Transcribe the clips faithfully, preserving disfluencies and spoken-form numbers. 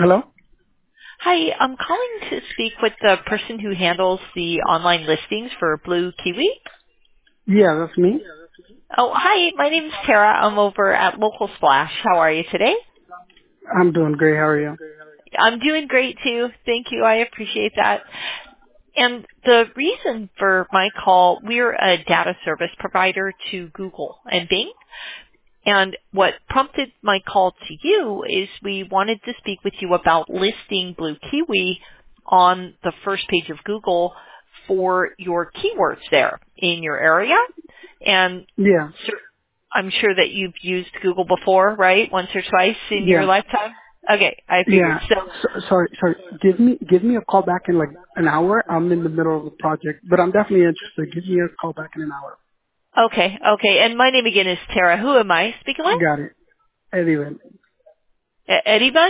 Hello? Hi, I'm calling to speak with the person who handles the online listings for Blue Kiwi. Yeah, that's me. Oh, hi, my name's Tara. I'm over at Local Splash. How are you today? I'm doing great. How are you? I'm doing great too. Thank you. I appreciate that. And the reason for my call, we're a data service provider to Google and Bing. And what prompted my call to you is we wanted to speak with you about listing Blue Kiwi on the first page of Google for your keywords there in your area. And Yeah, sur- I'm sure that you've used Google before, right? Once or twice in your yeah, lifetime? Okay, I figured. yeah. So, So, sorry, sorry. Give me, give me a call back in like an hour. I'm in the middle of a project, but I'm definitely interested. Give me a call back in an hour. okay, okay. And my name again is Tara. Who am I speaking with? Got it. Anyway, E- Eddie Bun?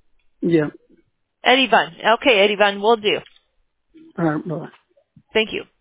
yeah. Eddie Bun. Okay, Eddie Bun, will do. All right, bye. Thank you.